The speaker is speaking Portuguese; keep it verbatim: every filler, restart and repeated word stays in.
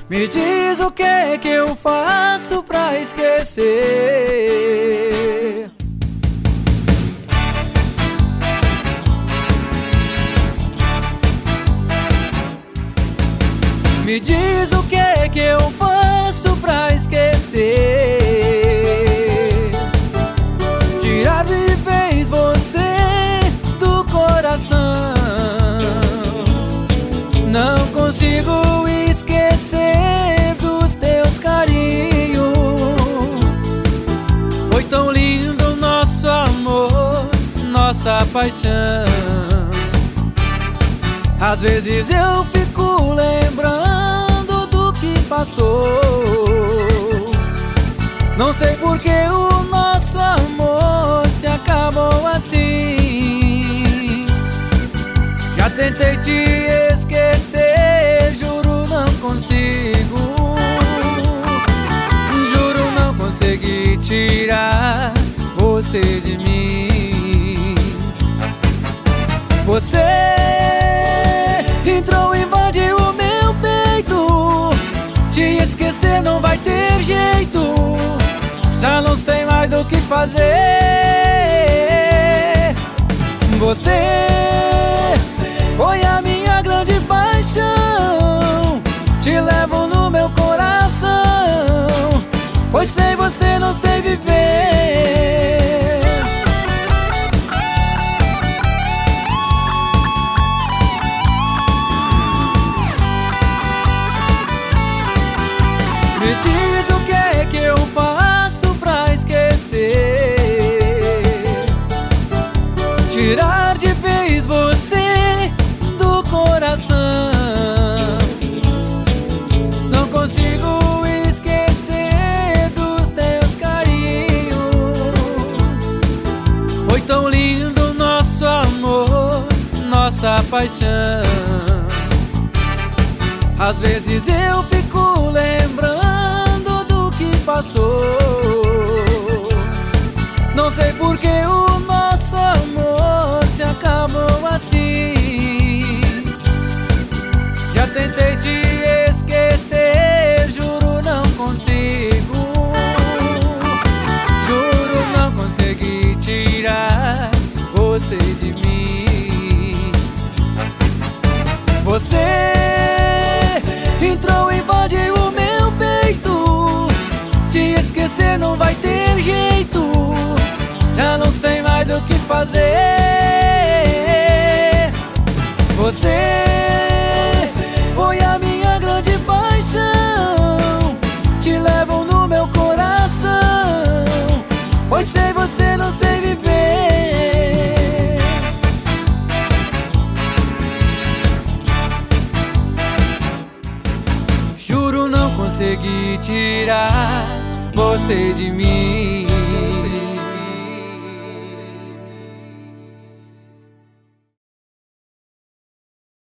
Me diz o que que eu faço pra esquecer. Me diz o que que eu faço pra esquecer. Tirar de vez você do coração. Não consigo esquecer dos teus carinhos. Foi tão lindo o nosso amor, nossa paixão. Às vezes eu fico lembrando do que passou. Não sei por que o nosso amor se acabou assim. Já tentei te esquecer, juro não consigo. Juro não consegui tirar você de mim. Você entrou, invadiu o meu peito. Te esquecer não vai ter jeito. Já não sei mais o que fazer. Você foi a minha grande paixão. Te levo no meu coração, pois sem você não sei viver. Me diz o que é que eu faço pra esquecer. Tirar de vez você do coração. Não consigo esquecer dos teus carinhos. Foi tão lindo o nosso amor, nossa paixão. Às vezes eu fico lembrando do que passou. Não sei por que o nosso amor se acabou assim. Já tentei te esquecer, juro não consigo. Juro não consegui tirar você de mim. Você entrou, invadiu o meu peito. Te esquecer não vai ter jeito. Já não sei mais o que fazer. Você foi a minha grande paixão. Te levo no meu coração, pois sem você não sei viver. Juro não consegui tirar você de mim.